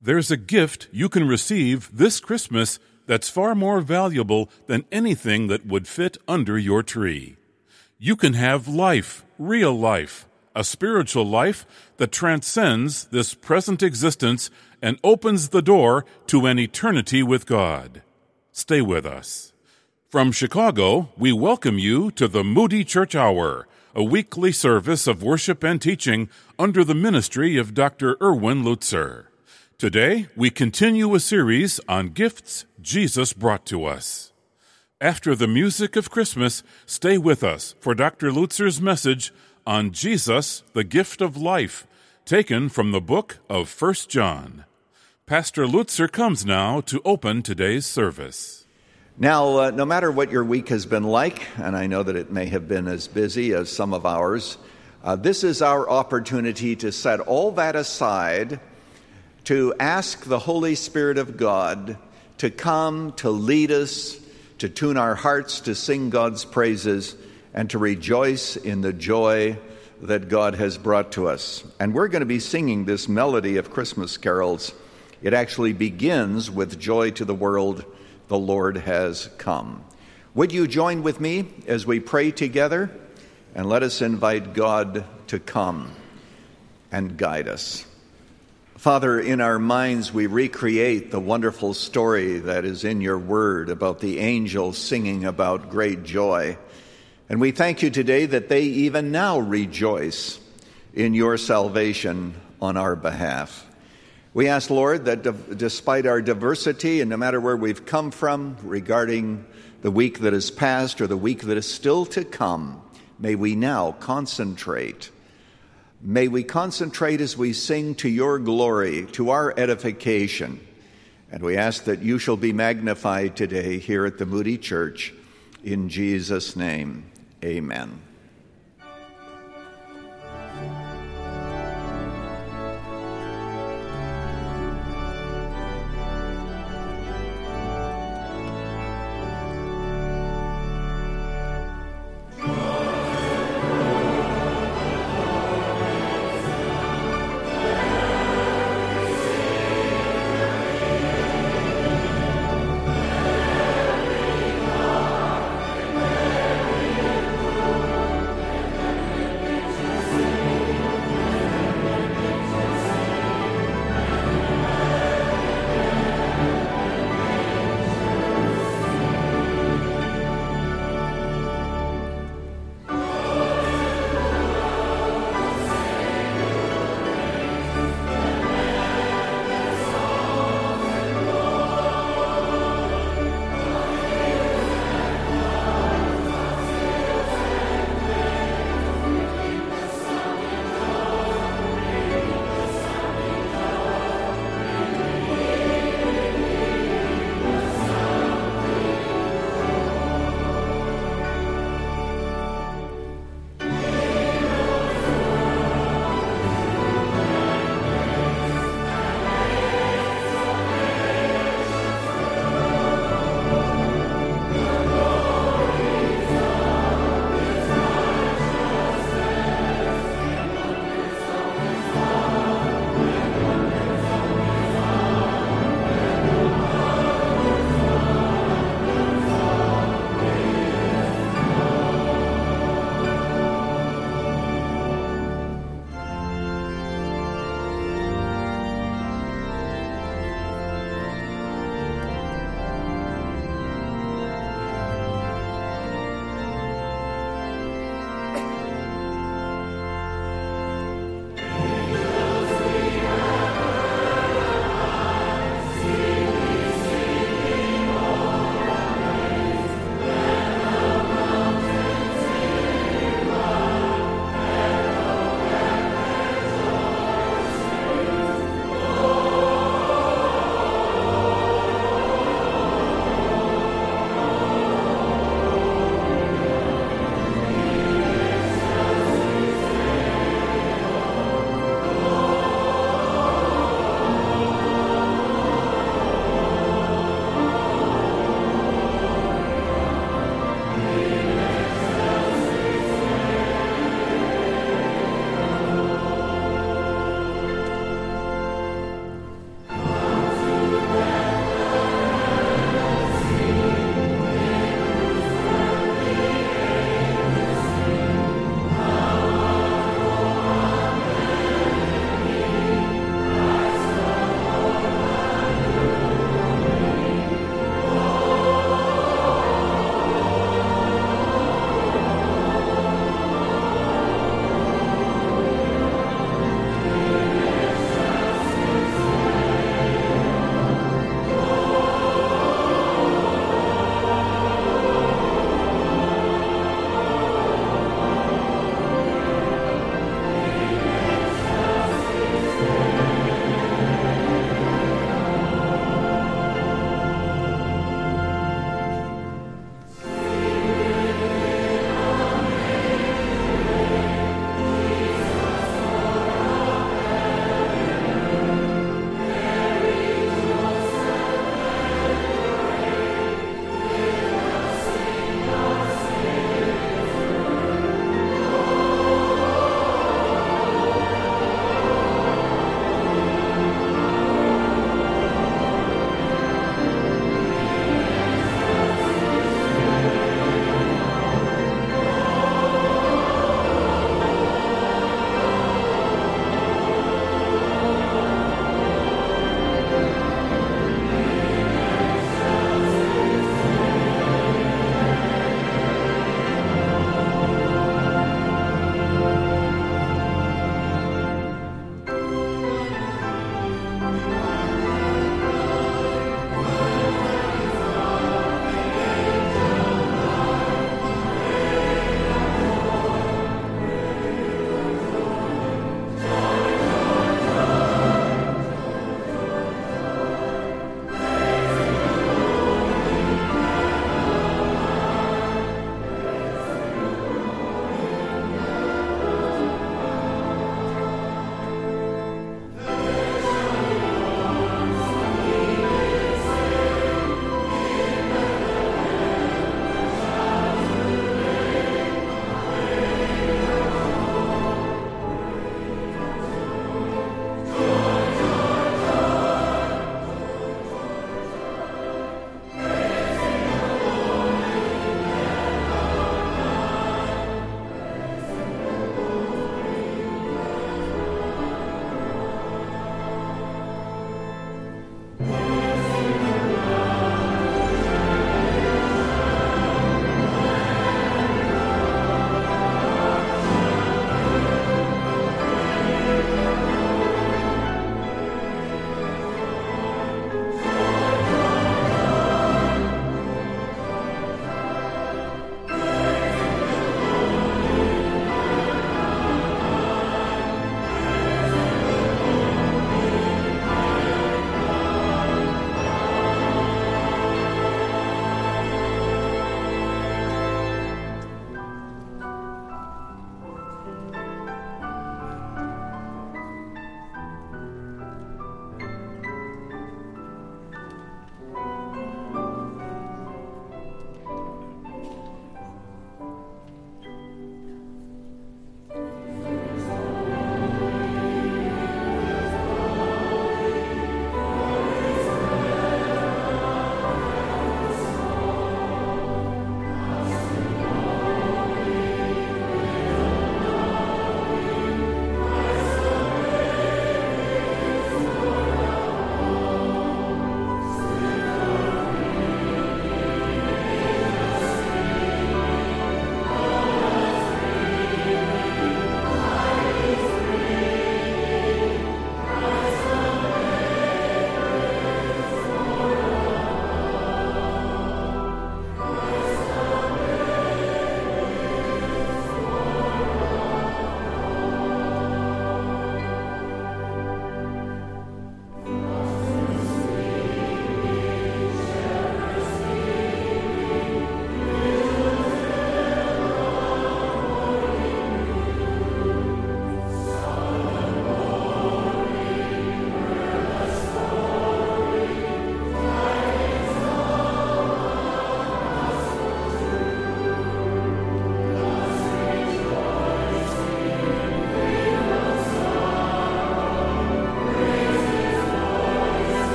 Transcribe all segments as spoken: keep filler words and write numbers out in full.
There's a gift you can receive this Christmas that's far more valuable than anything that would fit under your tree. You can have life, real life, a spiritual life that transcends this present existence and opens the door to an eternity with God. Stay with us. From Chicago, we welcome you to the Moody Church Hour, a weekly service of worship and teaching under the ministry of Doctor Erwin Lutzer. Today, we continue a series on gifts Jesus brought to us. After the music of Christmas, stay with us for Doctor Lutzer's message on Jesus, the gift of life, taken from the book of First John. Pastor Lutzer comes now to open today's service. Now, uh, no matter what your week has been like, and I know that it may have been as busy as some of ours, uh, this is our opportunity to set all that aside, to ask the Holy Spirit of God to come, to lead us, to tune our hearts to sing God's praises, and to rejoice in the joy that God has brought to us. And we're going to be singing this melody of Christmas carols. It actually begins with "Joy to the world, the Lord has come." Would you join with me as we pray together? And let us invite God to come and guide us. Father, in our minds we recreate the wonderful story that is in your word about the angels singing about great joy. And we thank you today that they even now rejoice in your salvation on our behalf. We ask, Lord, that d- despite our diversity and no matter where we've come from regarding the week that has passed or the week that is still to come, may we now concentrate May we concentrate as we sing to your glory, to our edification. And we ask that you shall be magnified today here at the Moody Church. In Jesus' name, amen.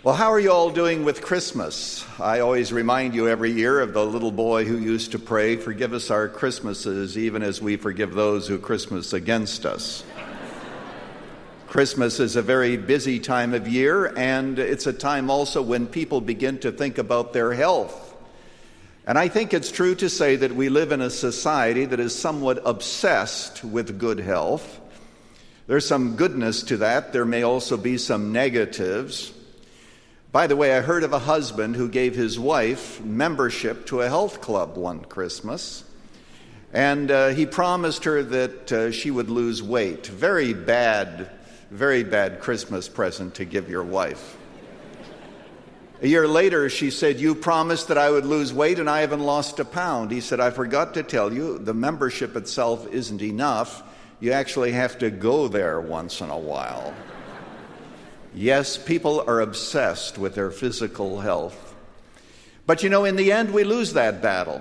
Well, how are you all doing with Christmas? I always remind you every year of the little boy who used to pray, "Forgive us our Christmases, even as we forgive those who Christmas against us." Christmas is a very busy time of year, and it's a time also when people begin to think about their health. And I think it's true to say that we live in a society that is somewhat obsessed with good health. There's some goodness to that. There may also be some negatives. By the way, I heard of a husband who gave his wife membership to a health club one Christmas, and uh, he promised her that uh, she would lose weight. Very bad, very bad Christmas present to give your wife. A year later, she said, "You promised that I would lose weight, and I haven't lost a pound." He said, "I forgot to tell you, the membership itself isn't enough. You actually have to go there once in a while." Yes, people are obsessed with their physical health. But you know, in the end, we lose that battle.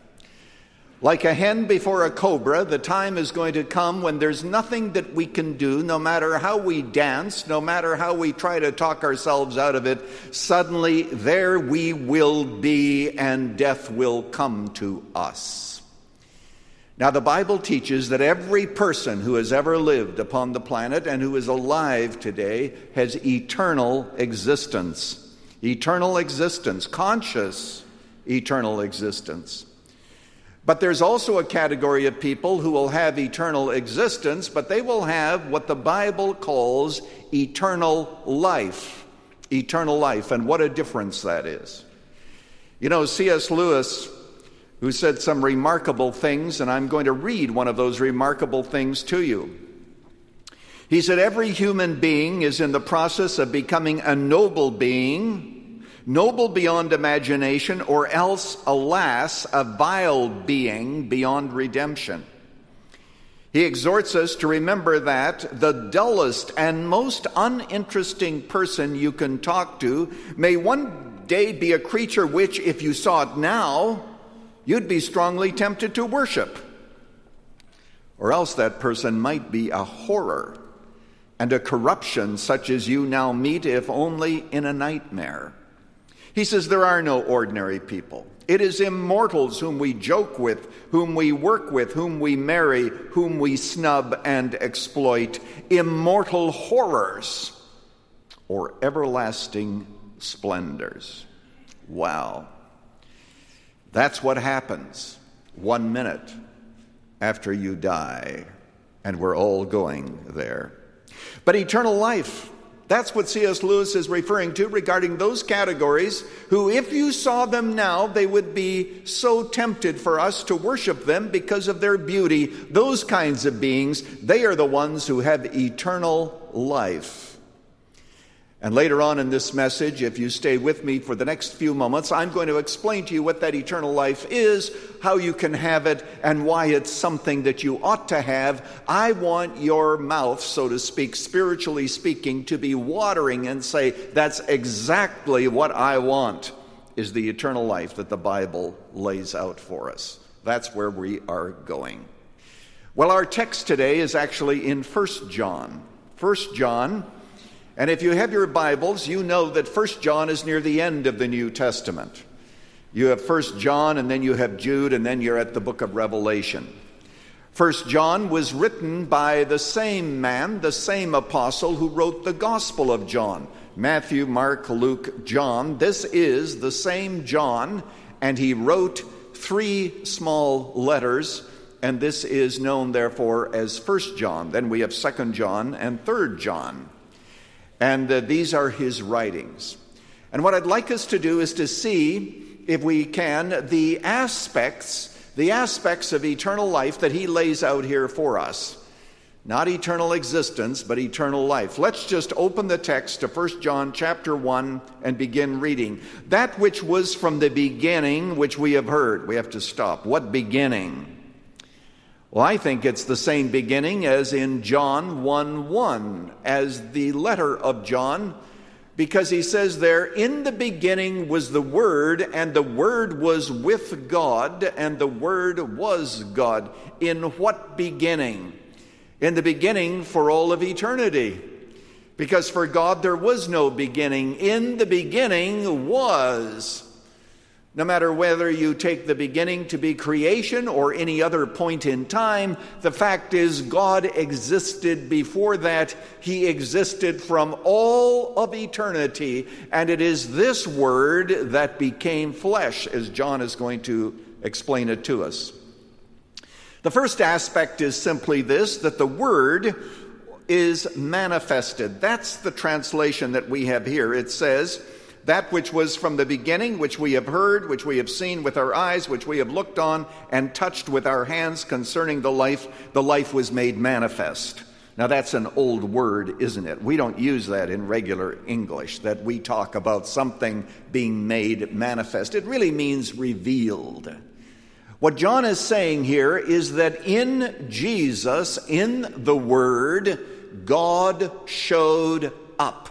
Like a hen before a cobra, the time is going to come when there's nothing that we can do, no matter how we dance, no matter how we try to talk ourselves out of it. Suddenly, there we will be, and death will come to us. Now, the Bible teaches that every person who has ever lived upon the planet and who is alive today has eternal existence. Eternal existence, conscious eternal existence. But there's also a category of people who will have eternal existence, but they will have what the Bible calls eternal life. Eternal life, and what a difference that is. You know, C S Lewis, who said some remarkable things, and I'm going to read one of those remarkable things to you. He said, "Every human being is in the process of becoming a noble being, noble beyond imagination, or else, alas, a vile being beyond redemption." He exhorts us to remember that the dullest and most uninteresting person you can talk to may one day be a creature which, if you saw it now, you'd be strongly tempted to worship. Or else that person might be a horror and a corruption such as you now meet, if only in a nightmare. He says there are no ordinary people. It is immortals whom we joke with, whom we work with, whom we marry, whom we snub and exploit. Immortal horrors or everlasting splendors. Wow. That's what happens one minute after you die, and we're all going there. But eternal life, that's what C S Lewis is referring to regarding those categories who, if you saw them now, they would be so tempted for us to worship them because of their beauty. Those kinds of beings, they are the ones who have eternal life. And later on in this message, if you stay with me for the next few moments, I'm going to explain to you what that eternal life is, how you can have it, and why it's something that you ought to have. I want your mouth, so to speak, spiritually speaking, to be watering and say, that's exactly what I want, is the eternal life that the Bible lays out for us. That's where we are going. Well, our text today is actually in First John. First John. And if you have your Bibles, you know that First John is near the end of the New Testament. You have First John, and then you have Jude, and then you're at the book of Revelation. First John was written by the same man, the same apostle who wrote the Gospel of John. Matthew, Mark, Luke, John. This is the same John, and he wrote three small letters, and this is known, therefore, as First John. Then we have Second John and Third John. And uh, these are his writings. And what I'd like us to do is to see, if we can, the aspects, the aspects of eternal life that he lays out here for us. Not eternal existence, but eternal life. Let's just open the text to First John chapter one and begin reading. That which was from the beginning, which we have heard. We have to stop. What beginning? Well, I think it's the same beginning as in John one one, as the letter of John, because he says there, in the beginning was the Word, and the Word was with God, and the Word was God. In what beginning? In the beginning for all of eternity. Because for God there was no beginning. In the beginning was. No matter whether you take the beginning to be creation or any other point in time, the fact is God existed before that. He existed from all of eternity. And it is this Word that became flesh, as John is going to explain it to us. The first aspect is simply this, that the Word is manifested. That's the translation that we have here. It says, that which was from the beginning, which we have heard, which we have seen with our eyes, which we have looked on and touched with our hands concerning the life, the life was made manifest. Now that's an old word, isn't it? We don't use that in regular English, that we talk about something being made manifest. It really means revealed. What John is saying here is that in Jesus, in the Word, God showed up.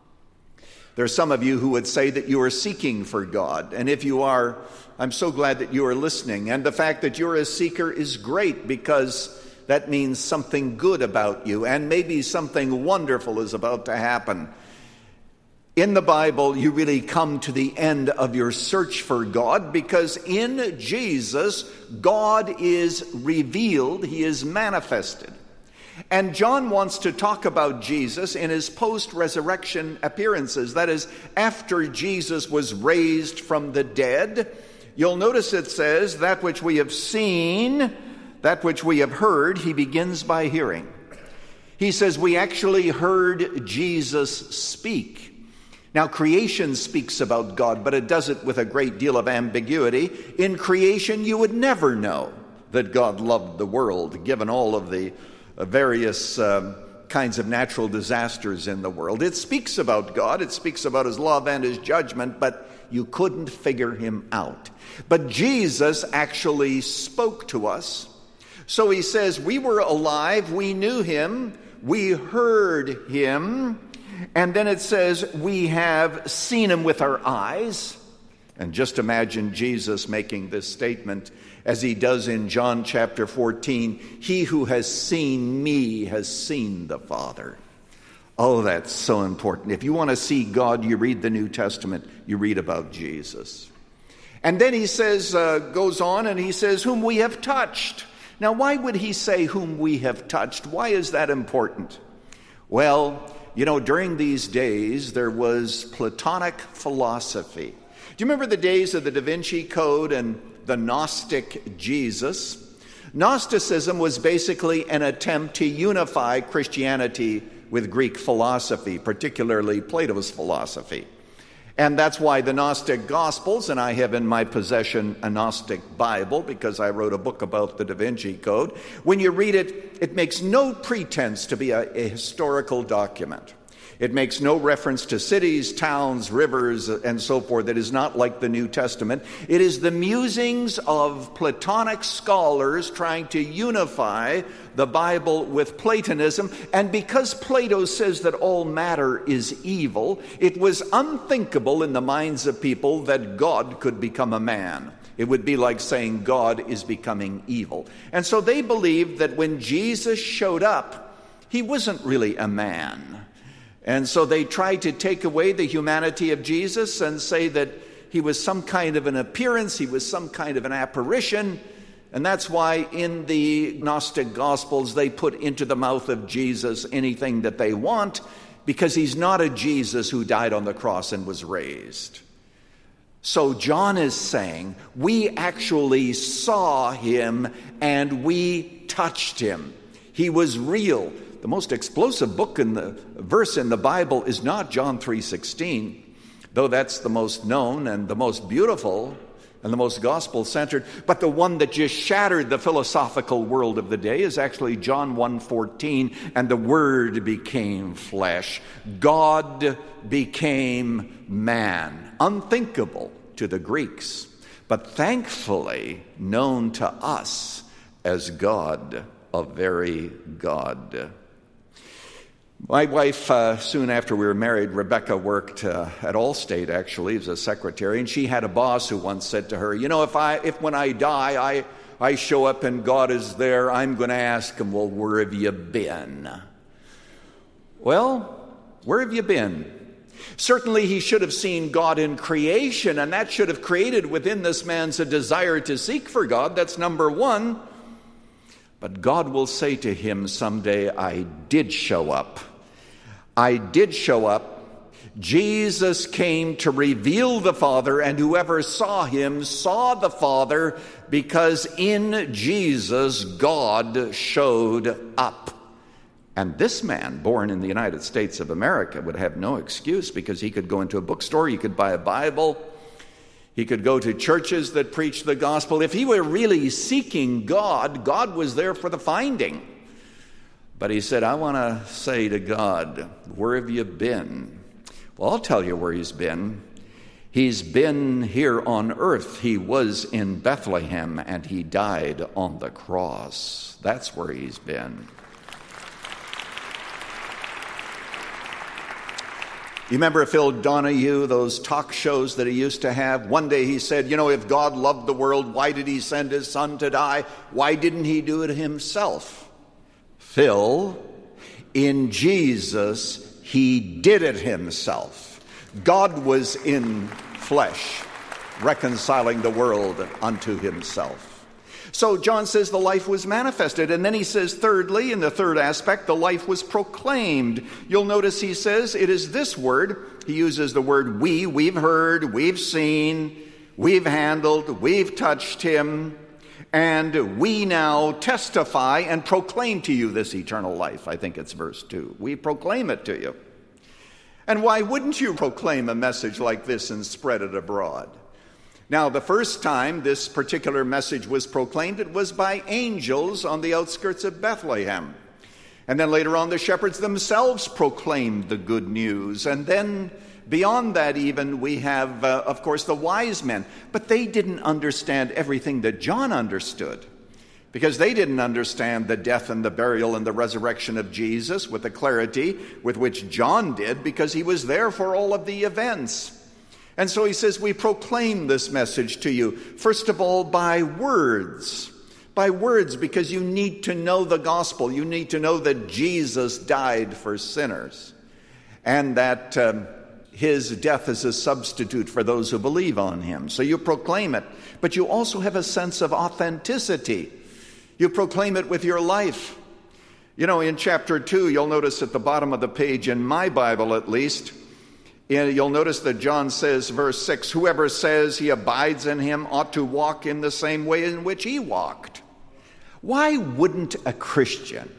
There are some of you who would say that you are seeking for God. And if you are, I'm so glad that you are listening. And the fact that you're a seeker is great, because that means something good about you. And maybe something wonderful is about to happen. In the Bible, you really come to the end of your search for God, because in Jesus, God is revealed. He is manifested. And John wants to talk about Jesus in his post-resurrection appearances. That is, after Jesus was raised from the dead. You'll notice it says, that which we have seen, that which we have heard. He begins by hearing. He says, we actually heard Jesus speak. Now, creation speaks about God, but it does it with a great deal of ambiguity. In creation, you would never know that God loved the world, given all of the various um, kinds of natural disasters in the world. It speaks about God, it speaks about his love and his judgment, but you couldn't figure him out. But Jesus actually spoke to us. So he says, we were alive, we knew him, we heard him, and then it says, we have seen him with our eyes. And just imagine Jesus making this statement as he does in John chapter fourteen, he who has seen me has seen the Father. Oh, that's so important. If you want to see God, you read the New Testament, you read about Jesus. And then he says, uh, goes on and he says, whom we have touched. Now, why would he say whom we have touched? Why is that important? Well, you know, during these days, there was Platonic philosophy. Do you remember the days of the Da Vinci Code and the Gnostic Jesus? Gnosticism was basically an attempt to unify Christianity with Greek philosophy, particularly Plato's philosophy. And that's why the Gnostic Gospels, and I have in my possession a Gnostic Bible because I wrote a book about the Da Vinci Code. When you read it, it makes no pretense to be a, a historical document. It makes no reference to cities, towns, rivers, and so forth. It is not like the New Testament. It is the musings of Platonic scholars trying to unify the Bible with Platonism. And because Plato says that all matter is evil, it was unthinkable in the minds of people that God could become a man. It would be like saying God is becoming evil. And so they believed that when Jesus showed up, he wasn't really a man. And so they tried to take away the humanity of Jesus and say that he was some kind of an appearance, he was some kind of an apparition. And that's why in the Gnostic Gospels they put into the mouth of Jesus anything that they want, because he's not a Jesus who died on the cross and was raised. So John is saying, we actually saw him and we touched him. He was real. The most explosive book in the verse in the Bible is not John three sixteen, though that's the most known and the most beautiful and the most gospel-centered. But the one that just shattered the philosophical world of the day is actually John one fourteen, and the Word became flesh. God became man. Unthinkable to the Greeks, but thankfully known to us as God, a very God. My wife, uh, soon after we were married, Rebecca, worked uh, at Allstate, actually, as a secretary, and she had a boss who once said to her, you know, if I, if when I die, I, I show up and God is there, I'm going to ask him, well, where have you been? Well, Where have you been? Certainly he should have seen God in creation, and that should have created within this man a desire to seek for God. That's number one. But God will say to him someday, I did show up. I did show up. Jesus came to reveal the Father, and whoever saw him saw the Father, because in Jesus God showed up. And this man, born in the United States of America, would have no excuse, because he could go into a bookstore, he could buy a Bible, he could go to churches that preach the gospel. If he were really seeking God, God was there for the finding. But he said, I want to say to God, where have you been? Well, I'll tell you where he's been. He's been here on earth. He was in Bethlehem, and he died on the cross. That's where he's been. You remember Phil Donahue, those talk shows that he used to have? One day he said, you know, if God loved the world, why did he send his son to die? Why didn't he do it himself? Phil, in Jesus, he did it himself. God was in flesh, reconciling the world unto himself. So John says the life was manifested. And then he says, thirdly, in the third aspect, the life was proclaimed. You'll notice he says it is this word. He uses the word we. We've heard, we've seen, we've handled, we've touched him. And we now testify and proclaim to you this eternal life. I think it's verse two. We proclaim it to you. And why wouldn't you proclaim a message like this and spread it abroad? Now, the first time this particular message was proclaimed, it was by angels on the outskirts of Bethlehem. And then later on, the shepherds themselves proclaimed the good news. And then beyond that even, we have, uh, of course, the wise men. But they didn't understand everything that John understood, because they didn't understand the death and the burial and the resurrection of Jesus with the clarity with which John did, because he was there for all of the events. And so he says, we proclaim this message to you, first of all, by words. By words, because you need to know the gospel. You need to know that Jesus died for sinners, and that um, his death is a substitute for those who believe on him. So you proclaim it, but you also have a sense of authenticity. You proclaim it with your life. You know, in chapter two, you'll notice at the bottom of the page, in my Bible at least, you'll notice that John says, verse six, whoever says he abides in him ought to walk in the same way in which he walked. Why wouldn't a Christian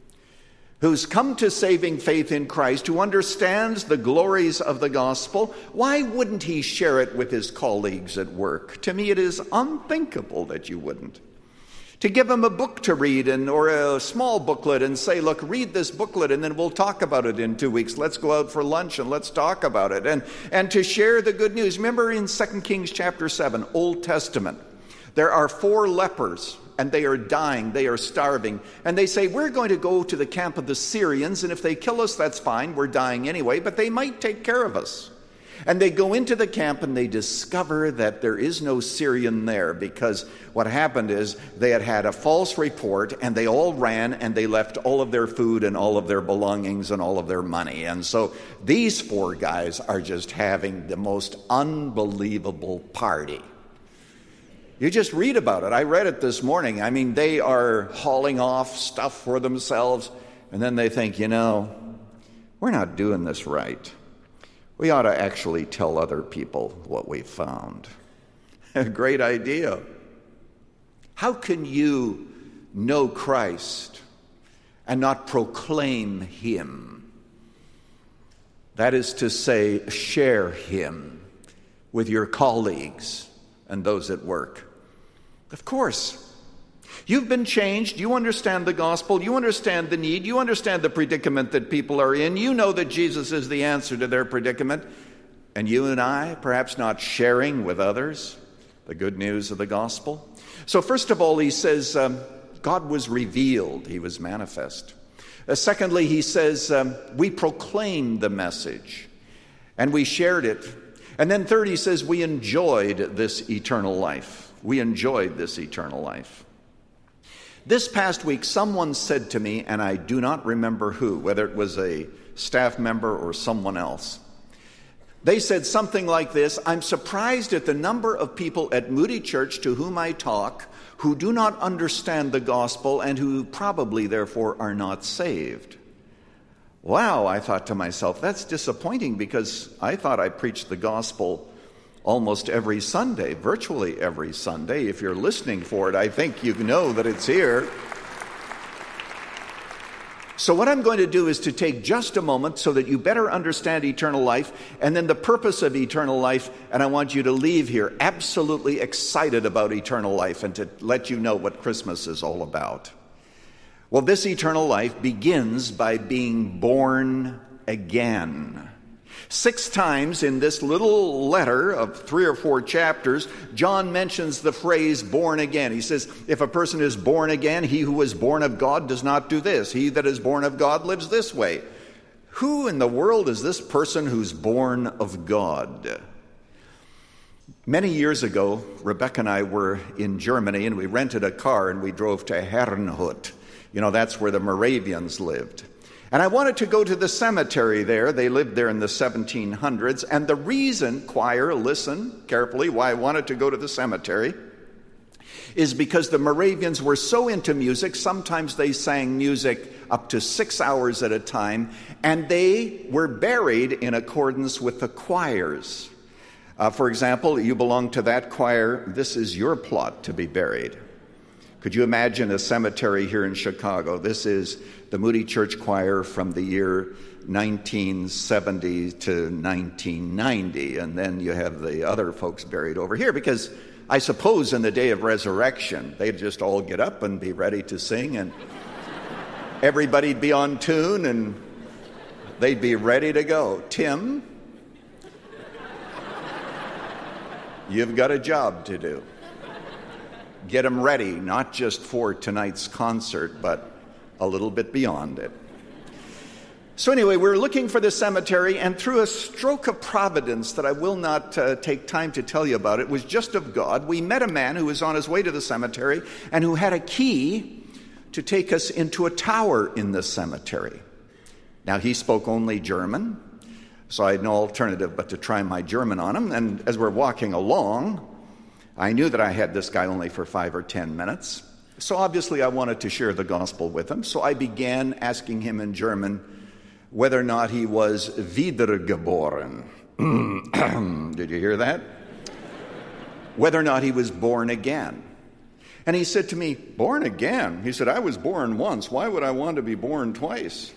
who's come to saving faith in Christ, who understands the glories of the gospel, why wouldn't he share it with his colleagues at work? To me, it is unthinkable that you wouldn't. To give them a book to read, and or a small booklet, and say, look, read this booklet, and then we'll talk about it in two weeks. Let's go out for lunch and let's talk about it. And, and to share the good news. Remember in Second Kings chapter seven, Old Testament, there are four lepers, and they are dying, they are starving. And they say, we're going to go to the camp of the Syrians, and if they kill us, that's fine, we're dying anyway, but they might take care of us. And they go into the camp and they discover that there is no Syrian there, because what happened is they had had a false report, and they all ran and they left all of their food and all of their belongings and all of their money. And so these four guys are just having the most unbelievable party. You just read about it. I read it this morning. I mean, they are hauling off stuff for themselves, and then they think, you know, we're not doing this right. We ought to actually tell other people what we found. A great idea. How can you know Christ and not proclaim him? That is to say, share him with your colleagues and those at work. Of course. You've been changed. You understand the gospel. You understand the need. You understand the predicament that people are in. You know that Jesus is the answer to their predicament. And you and I, perhaps not sharing with others the good news of the gospel. So first of all, he says, um, God was revealed. He was manifest. Uh, secondly, he says, um, we proclaimed the message and we shared it. And then third, he says, we enjoyed this eternal life. We enjoyed this eternal life. This past week, someone said to me, and I do not remember who, whether it was a staff member or someone else, they said something like this: I'm surprised at the number of people at Moody Church to whom I talk who do not understand the gospel and who probably, therefore, are not saved. Wow, I thought to myself, that's disappointing, because I thought I preached the gospel almost every Sunday, virtually every Sunday. If you're listening for it, I think you know that it's here. So what I'm going to do is to take just a moment so that you better understand eternal life, and then the purpose of eternal life, and I want you to leave here absolutely excited about eternal life and to let you know what Christmas is all about. Well, this eternal life begins by being born again. Six times in this little letter of three or four chapters, John mentions the phrase born again. He says, if a person is born again, he who is born of God does not do this. He that is born of God lives this way. Who in the world is this person who's born of God? Many years ago, Rebecca and I were in Germany, and we rented a car and we drove to Herrnhut. You know, that's where the Moravians lived. And I wanted to go to the cemetery there. They lived there in the seventeen hundreds. And the reason, choir, listen carefully, why I wanted to go to the cemetery is because the Moravians were so into music. Sometimes they sang music up to six hours at a time. And they were buried in accordance with the choirs. Uh, for example, you belong to that choir. This is your plot to be buried. Could you imagine a cemetery here in Chicago? This is the Moody Church Choir from the year nineteen seventy to nineteen ninety. And then you have the other folks buried over here, because I suppose in the day of resurrection, they'd just all get up and be ready to sing, and everybody'd be on tune, and they'd be ready to go. Tim, you've got a job to do. Get them ready, not just for tonight's concert, but a little bit beyond it. So anyway, we're looking for the cemetery, and through a stroke of providence that I will not uh, take time to tell you about, it was just of God, we met a man who was on his way to the cemetery and who had a key to take us into a tower in the cemetery. Now, he spoke only German, so I had no alternative but to try my German on him. And as we're walking along, I knew that I had this guy only for five or ten minutes. So obviously I wanted to share the gospel with him. So I began asking him in German whether or not he was wiedergeboren. Did you hear that? Whether or not he was born again. And he said to me, born again? He said, I was born once. Why would I want to be born twice?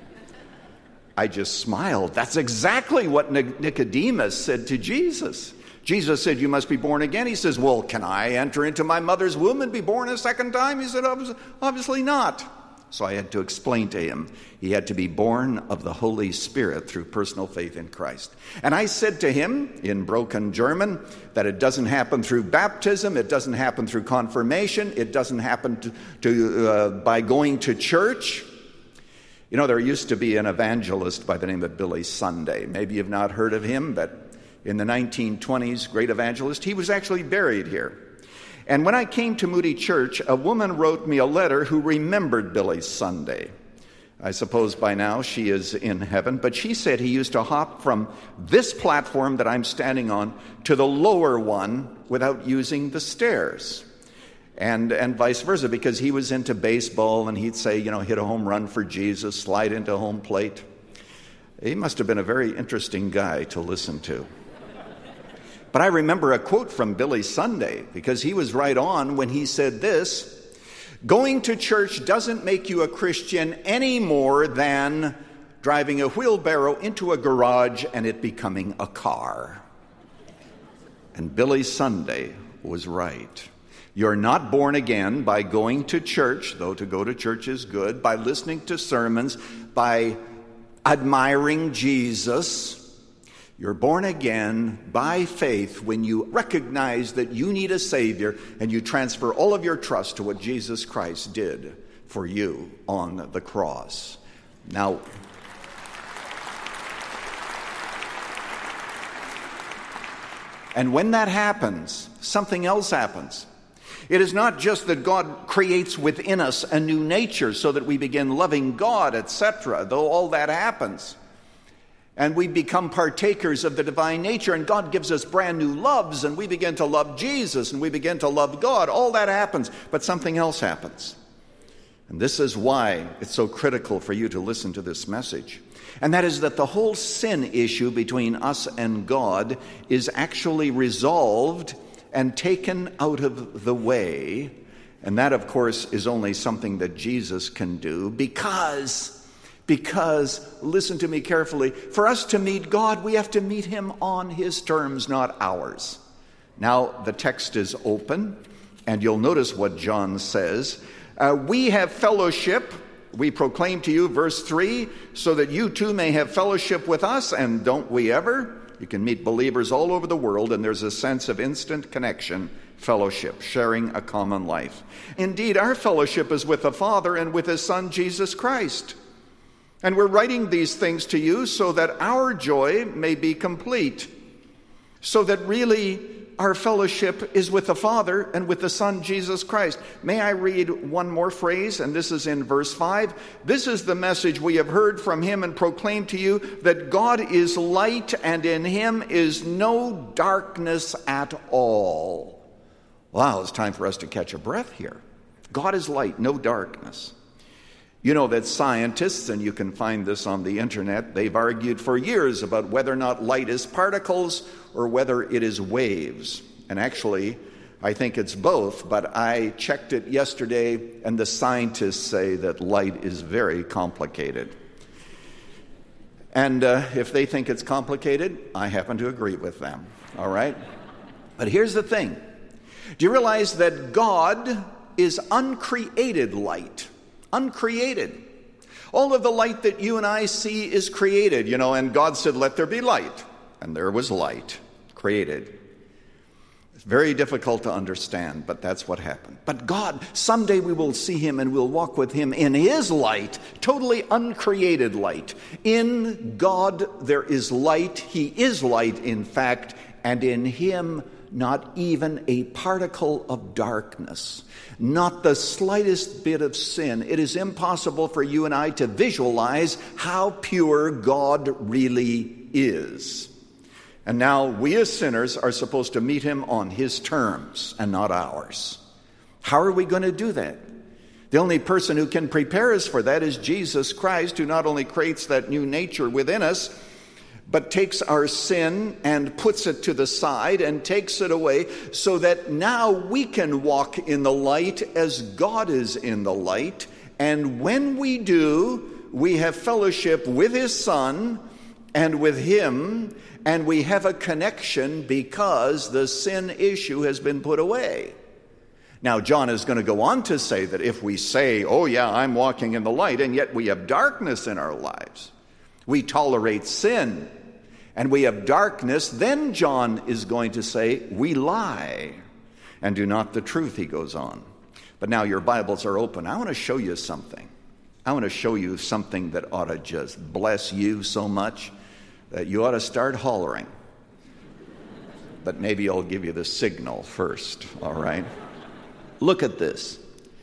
I just smiled. That's exactly what Nicodemus said to Jesus. Jesus said, you must be born again. He says, well, can I enter into my mother's womb and be born a second time? He said, obviously not. So I had to explain to him, he had to be born of the Holy Spirit through personal faith in Christ. And I said to him in broken German that it doesn't happen through baptism, it doesn't happen through confirmation, it doesn't happen to, to uh, by going to church. You know, there used to be an evangelist by the name of Billy Sunday. Maybe you've not heard of him, but in the nineteen twenties, great evangelist. He was actually buried here. And when I came to Moody Church, a woman wrote me a letter who remembered Billy Sunday. I suppose by now she is in heaven, but she said he used to hop from this platform that I'm standing on to the lower one without using the stairs. And and vice versa, because he was into baseball, and he'd say, you know, hit a home run for Jesus, slide into home plate. He must have been a very interesting guy to listen to. But I remember a quote from Billy Sunday, because he was right on when he said this: going to church doesn't make you a Christian any more than driving a wheelbarrow into a garage and it becoming a car. And Billy Sunday was right. You're not born again by going to church, though to go to church is good, by listening to sermons, by admiring Jesus. You're born again by faith when you recognize that you need a Savior and you transfer all of your trust to what Jesus Christ did for you on the cross. Now, and when that happens, something else happens. It is not just that God creates within us a new nature so that we begin loving God, et cetera, though all that happens. And we become partakers of the divine nature, and God gives us brand new loves, and we begin to love Jesus, and we begin to love God. All that happens, but something else happens. And this is why it's so critical for you to listen to this message. And that is that the whole sin issue between us and God is actually resolved and taken out of the way. And that, of course, is only something that Jesus can do because, because, listen to me carefully, for us to meet God, we have to meet him on his terms, not ours. Now, the text is open, and you'll notice what John says. Uh, we have fellowship, we proclaim to you, verse three, so that you too may have fellowship with us, and don't we ever? You can meet believers all over the world, and there's a sense of instant connection, fellowship, sharing a common life. Indeed, our fellowship is with the Father and with his Son, Jesus Christ. And we're writing these things to you so that our joy may be complete, so that really our fellowship is with the Father and with the Son, Jesus Christ. May I read one more phrase? And this is in verse five. This is the message we have heard from him and proclaimed to you, that God is light and in him is no darkness at all. Wow, it's time for us to catch a breath here. God is light, no darkness. You know that scientists, and you can find this on the internet, they've argued for years about whether or not light is particles or whether it is waves. And actually, I think it's both, but I checked it yesterday, and the scientists say that light is very complicated. And uh, if they think it's complicated, I happen to agree with them, all right? But here's the thing. Do you realize that God is uncreated light? Uncreated. All of the light that you and I see is created, you know, and God said, let there be light. And there was light created. It's very difficult to understand, but that's what happened. But God, someday we will see him and we'll walk with him in his light, totally uncreated light. In God there is light. He is light, in fact, and in him not even a particle of darkness, not the slightest bit of sin. It is impossible for you and I to visualize how pure God really is. And now we as sinners are supposed to meet him on his terms and not ours. How are we going to do that? The only person who can prepare us for that is Jesus Christ, who not only creates that new nature within us, but takes our sin and puts it to the side and takes it away so that now we can walk in the light as God is in the light. And when we do, we have fellowship with his Son and with him, and we have a connection because the sin issue has been put away. Now, John is going to go on to say that if we say, oh yeah, I'm walking in the light, and yet we have darkness in our lives, we tolerate sin, and we have darkness, then John is going to say, we lie and do not the truth, he goes on. But now your Bibles are open. I want to show you something. I want to show you something that ought to just bless you so much that you ought to start hollering. But maybe I'll give you the signal first, all right? Look at this.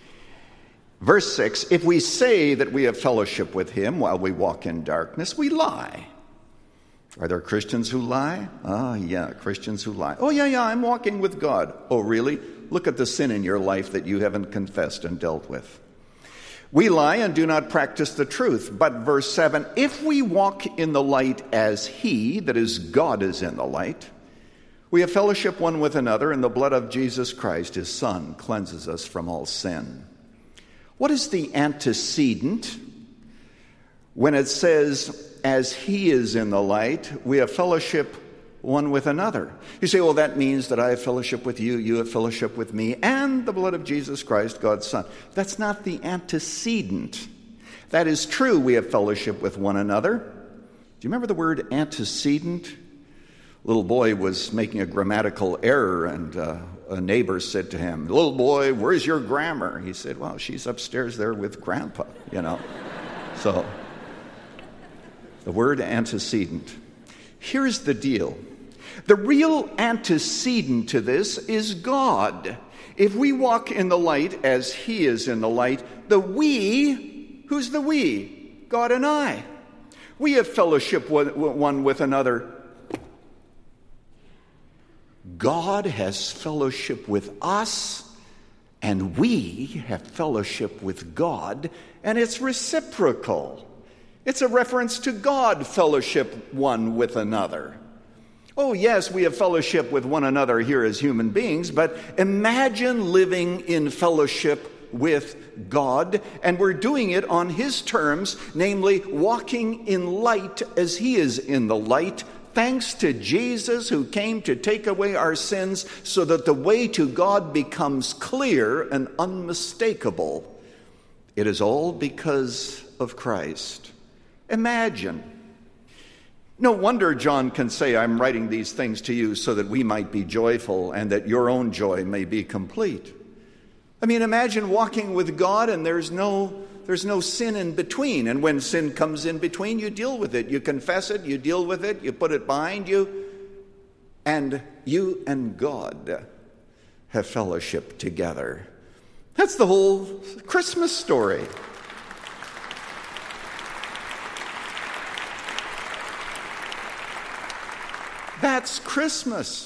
Verse six, if we say that we have fellowship with him while we walk in darkness, we lie. Are there Christians who lie? Ah, yeah, Christians who lie. Oh, yeah, yeah, I'm walking with God. Oh, really? Look at the sin in your life that you haven't confessed and dealt with. We lie and do not practice the truth. But verse seven, if we walk in the light as he, that is, God is in the light, we have fellowship one with another, and the blood of Jesus Christ, his Son, cleanses us from all sin. What is the antecedent when it says, as he is in the light, we have fellowship one with another? You say, well, that means that I have fellowship with you, you have fellowship with me, and the blood of Jesus Christ, God's Son. That's not the antecedent. That is true, we have fellowship with one another. Do you remember the word antecedent? A little boy was making a grammatical error, and uh, a neighbor said to him, little boy, where's your grammar? He said, well, she's upstairs there with Grandpa, you know. So, the word antecedent. Here's the deal. The real antecedent to this is God. If we walk in the light as he is in the light, the we, who's the we? God and I. We have fellowship one with another. God has fellowship with us, and we have fellowship with God, and it's reciprocal. It's a reference to God fellowship one with another. Oh, yes, we have fellowship with one another here as human beings, but imagine living in fellowship with God, and we're doing it on his terms, namely walking in light as he is in the light, thanks to Jesus who came to take away our sins so that the way to God becomes clear and unmistakable. It is all because of Christ. Imagine. No wonder John can say, I'm writing these things to you so that we might be joyful and that your own joy may be complete. I mean, imagine walking with God and there's no there's no sin in between. And when sin comes in between, you deal with it. You confess it, you deal with it, you put it behind you. And you and God have fellowship together. That's the whole Christmas story. That's Christmas.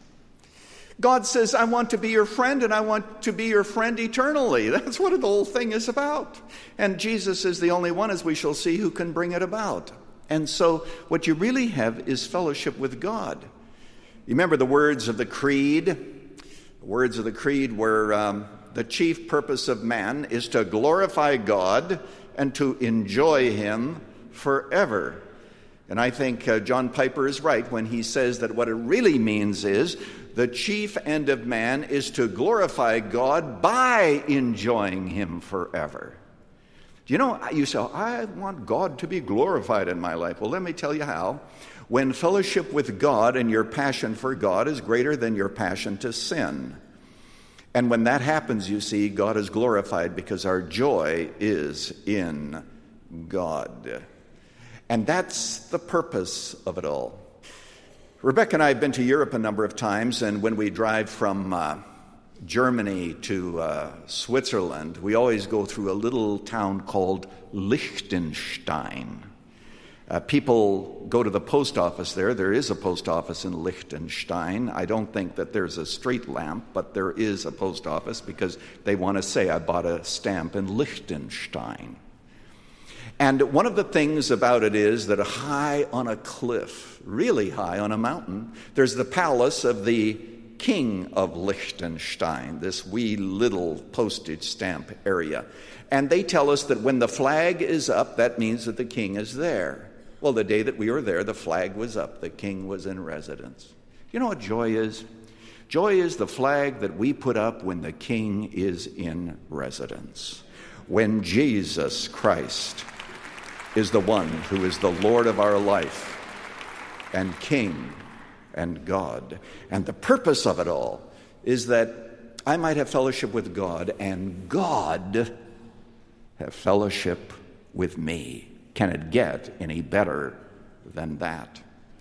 God says, I want to be your friend, and I want to be your friend eternally. That's what the whole thing is about. And Jesus is the only one, as we shall see, who can bring it about. And so what you really have is fellowship with God. You remember the words of the Creed? The words of the Creed were, um, the chief purpose of man is to glorify God and to enjoy him forever. And I think uh, John Piper is right when he says that what it really means is the chief end of man is to glorify God by enjoying him forever. Do you know, you say, I want God to be glorified in my life. Well, let me tell you how. When fellowship with God and your passion for God is greater than your passion to sin. And when that happens, you see, God is glorified because our joy is in God. And that's the purpose of it all. Rebecca and I have been to Europe a number of times, and when we drive from uh, Germany to uh, Switzerland, we always go through a little town called Liechtenstein. Uh, people go to the post office there. There is a post office in Liechtenstein. I don't think that there's a street lamp, but there is a post office because they want to say, I bought a stamp in Liechtenstein. And one of the things about it is that high on a cliff, really high on a mountain, there's the palace of the king of Liechtenstein, this wee little postage stamp area. And they tell us that when the flag is up, that means that the king is there. Well, the day that we were there, the flag was up. The king was in residence. You know what joy is? Joy is the flag that we put up when the king is in residence. When Jesus Christ is the one who is the Lord of our life and King and God. And the purpose of it all is that I might have fellowship with God and God have fellowship with me. Can it get any better than that?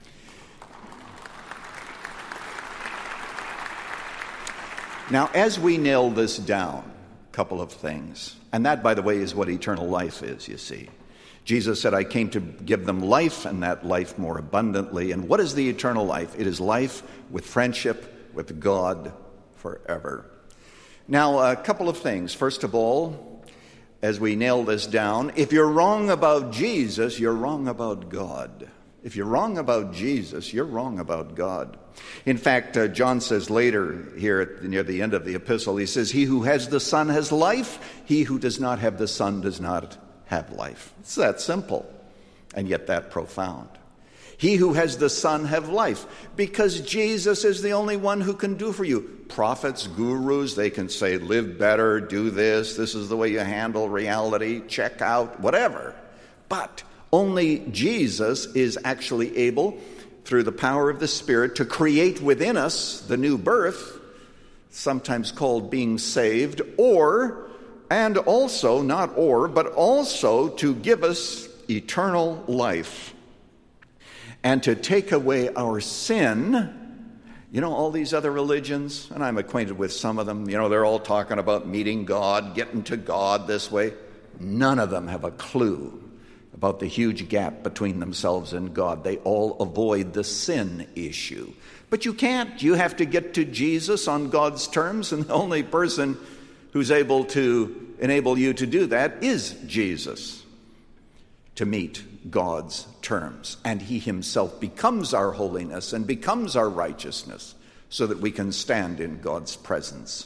Now, as we nail this down, a couple of things. And that, by the way, is what eternal life is, you see. Jesus said, I came to give them life, and that life more abundantly. And what is the eternal life? It is life with friendship with God forever. Now, a couple of things. First of all, as we nail this down, if you're wrong about Jesus, you're wrong about God. If you're wrong about Jesus, you're wrong about God. In fact, uh, John says later here at, near the end of the epistle, he says, he who has the Son has life. He who does not have the Son does not have life. It's that simple, and yet that profound. He who has the Son have life, because Jesus is the only one who can do for you. Prophets, gurus, they can say, live better, do this, this is the way you handle reality, check out, whatever. But only Jesus is actually able, through the power of the Spirit, to create within us the new birth, sometimes called being saved, or And also, not or, but also to give us eternal life. and to take away our sin. You know, all these other religions, and I'm acquainted with some of them, you know, they're all talking about meeting God, getting to God this way. None of them have a clue about the huge gap between themselves and God. They all avoid the sin issue. But you can't. You have to get to Jesus on God's terms, and the only person who's able to enable you to do that is Jesus, to meet God's terms. And he himself becomes our holiness and becomes our righteousness so that we can stand in God's presence.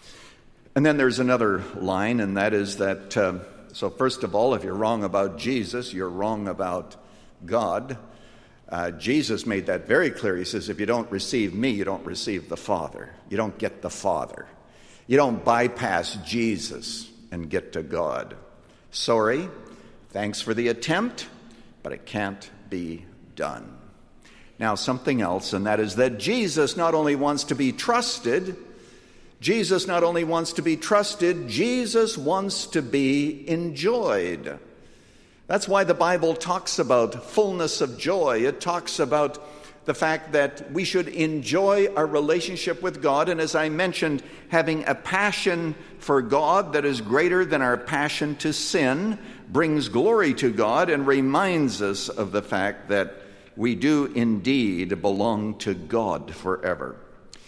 And then there's another line, and that is that, uh, so first of all, if you're wrong about Jesus, you're wrong about God. Uh, Jesus made that very clear. He says, if you don't receive me, you don't receive the Father. You don't get the Father. You don't bypass Jesus and get to God. Sorry, thanks for the attempt, but it can't be done. Now, something else, and that is that Jesus not only wants to be trusted, Jesus not only wants to be trusted, Jesus wants to be enjoyed. That's why the Bible talks about fullness of joy. It talks about the fact that we should enjoy our relationship with God, and as I mentioned, having a passion for God that is greater than our passion to sin brings glory to God and reminds us of the fact that we do indeed belong to God forever.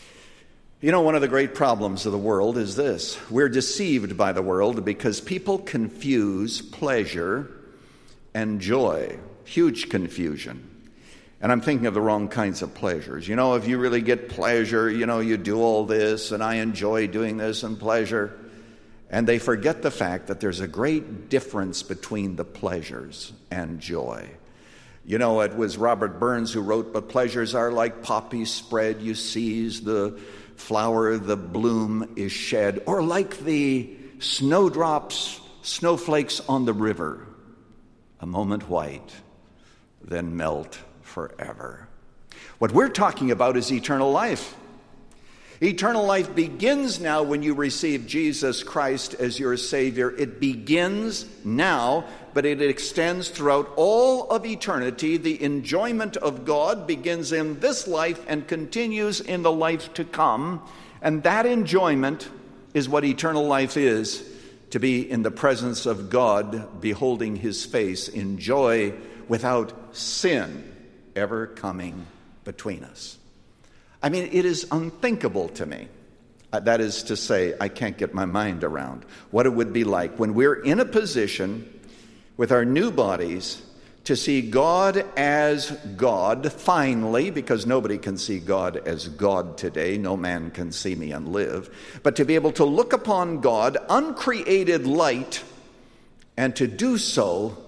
You know, one of the great problems of the world is this. We're deceived by the world because people confuse pleasure and joy. Huge confusion. And I'm thinking of the wrong kinds of pleasures. You know, if you really get pleasure, you know, you do all this, and I enjoy doing this and pleasure. And they forget the fact that there's a great difference between the pleasures and joy. You know, it was Robert Burns who wrote, but pleasures are like poppies spread, you seize the flower, the bloom is shed, or like the snowdrops, snowflakes on the river, a moment white, then melt forever. What we're talking about is eternal life. Eternal life begins now when you receive Jesus Christ as your Savior. It begins now, but it extends throughout all of eternity. The enjoyment of God begins in this life and continues in the life to come. And that enjoyment is what eternal life is, to be in the presence of God, beholding his face in joy without sin ever coming between us. I mean, it is unthinkable to me. Uh, that is to say, I can't get my mind around what it would be like when we're in a position with our new bodies to see God as God, finally, because nobody can see God as God today. No man can see me and live. But to be able to look upon God, uncreated light, and to do so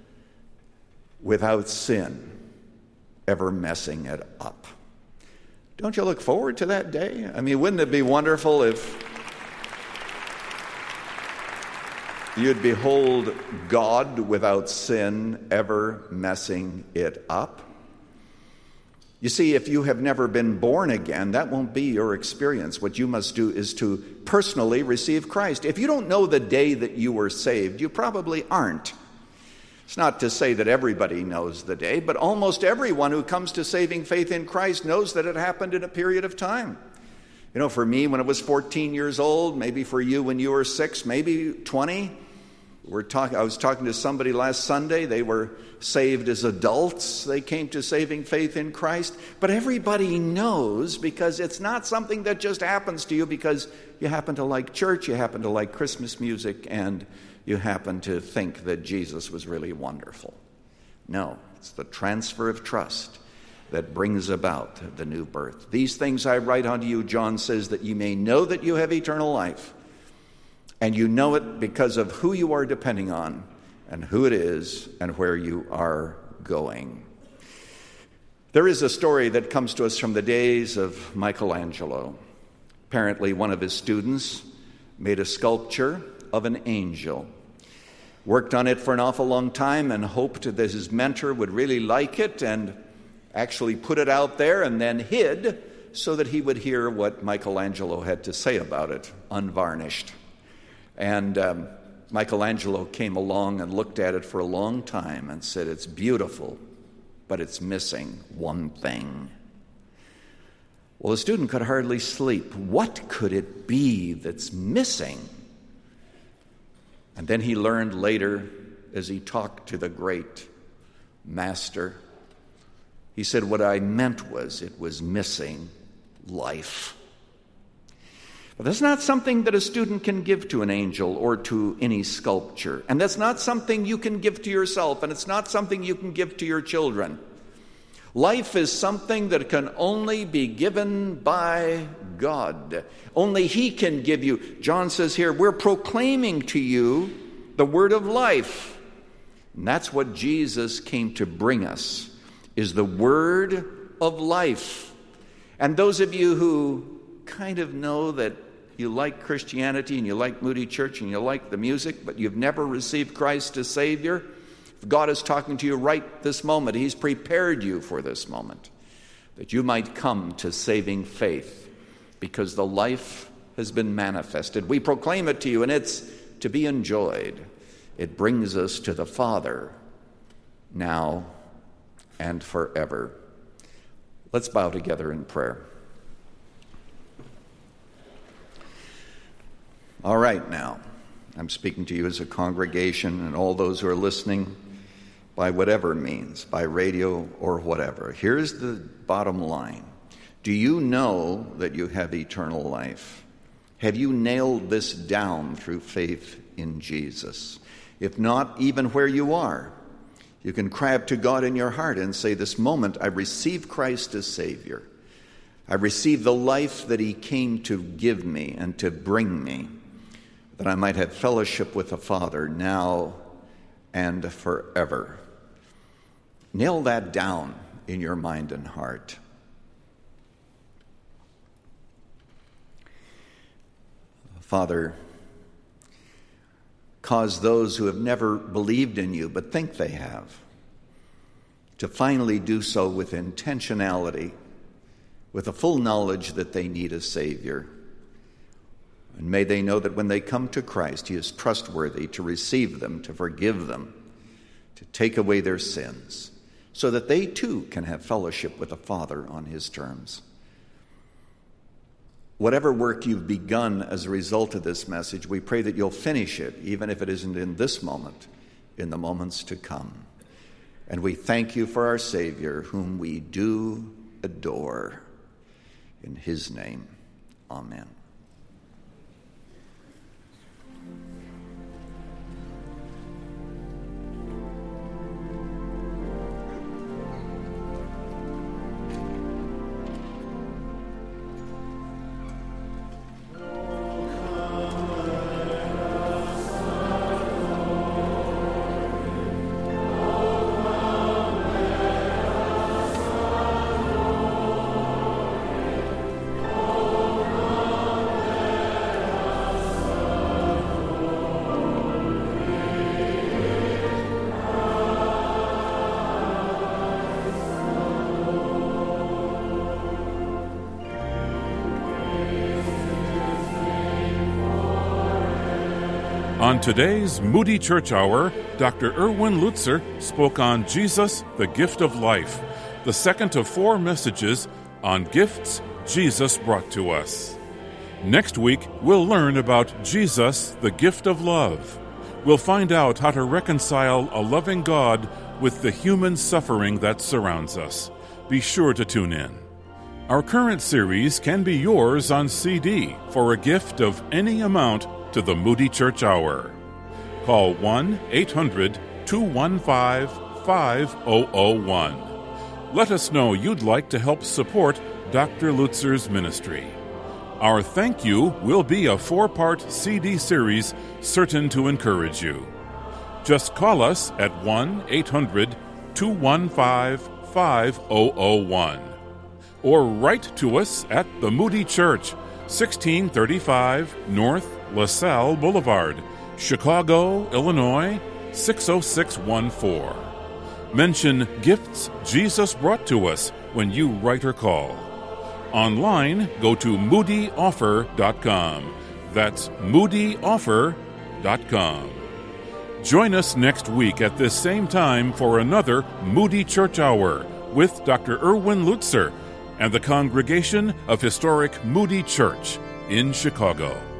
without sin ever messing it up. Don't you look forward to that day? I mean, wouldn't it be wonderful if you'd behold God without sin ever messing it up? You see, if you have never been born again, that won't be your experience. What you must do is to personally receive Christ. If you don't know the day that you were saved, you probably aren't. It's not to say that everybody knows the day, but almost everyone who comes to saving faith in Christ knows that it happened in a period of time. You know, for me, when I was fourteen years old, maybe for you when you were six, maybe twenty. We're talking. I was talking to somebody last Sunday. They were saved as adults. They came to saving faith in Christ. But everybody knows, because it's not something that just happens to you because you happen to like church, you happen to like Christmas music, and you happen to think that Jesus was really wonderful. No, it's the transfer of trust that brings about the new birth. These things I write unto you, John says, that you may know that you have eternal life. And you know it because of who you are depending on and who it is and where you are going. There is a story that comes to us from the days of Michelangelo. Apparently, one of his students made a sculpture of an angel. Worked on it for an awful long time and hoped that his mentor would really like it and actually put it out there and then hid so that he would hear what Michelangelo had to say about it, unvarnished. And um, Michelangelo came along and looked at it for a long time and said, "It's beautiful, but it's missing one thing. Well, the student could hardly sleep. What could it be that's missing? And then he learned later, as he talked to the great master, he said, what I meant was it was missing life. But that's not something that a student can give to an angel or to any sculpture. And that's not something you can give to yourself, and it's not something you can give to your children. Life is something that can only be given by God. Only He can give you. John says here, we're proclaiming to you the word of life. And that's what Jesus came to bring us, is the word of life. And those of you who kind of know that you like Christianity and you like Moody Church and you like the music, but you've never received Christ as Savior, if God is talking to you right this moment, He's prepared you for this moment, that you might come to saving faith, because the life has been manifested. We proclaim it to you, and it's to be enjoyed. It brings us to the Father now and forever. Let's bow together in prayer. All right, now, I'm speaking to you as a congregation and all those who are listening by whatever means, by radio or whatever. Here's the bottom line. Do you know that you have eternal life? Have you nailed this down through faith in Jesus? If not, even where you are, you can cry up to God in your heart and say, this moment I receive Christ as Savior. I receive the life that He came to give me and to bring me, that I might have fellowship with the Father now and forever. Nail that down in your mind and heart. Father, cause those who have never believed in you but think they have to finally do so with intentionality, with a full knowledge that they need a Savior. And may they know that when they come to Christ, He is trustworthy to receive them, to forgive them, to take away their sins, so that they too can have fellowship with the Father on His terms. Whatever work you've begun as a result of this message, we pray that you'll finish it, even if it isn't in this moment, in the moments to come. And we thank you for our Savior, whom we do adore. In His name, amen. On today's Moody Church Hour, Doctor Erwin Lutzer spoke on Jesus, the Gift of Life, the second of four messages on gifts Jesus brought to us. Next week, we'll learn about Jesus, the Gift of Love. We'll find out how to reconcile a loving God with the human suffering that surrounds us. Be sure to tune in. Our current series can be yours on C D for a gift of any amount to the Moody Church Hour. Call one eight hundred two one five five zero zero one. Let us know you'd like to help support Doctor Lutzer's ministry. Our thank you will be a four-part C D series certain to encourage you. Just call us at one eight hundred two one five five zero zero one or write to us at the Moody Church, sixteen thirty-five North LaSalle Boulevard, Chicago, Illinois, six oh six one four. Mention Gifts Jesus Brought to Us when you write or call. Online, go to moody offer dot com. That's moody offer dot com. Join us next week at this same time for another Moody Church Hour with Doctor Erwin Lutzer and the congregation of historic Moody Church in Chicago.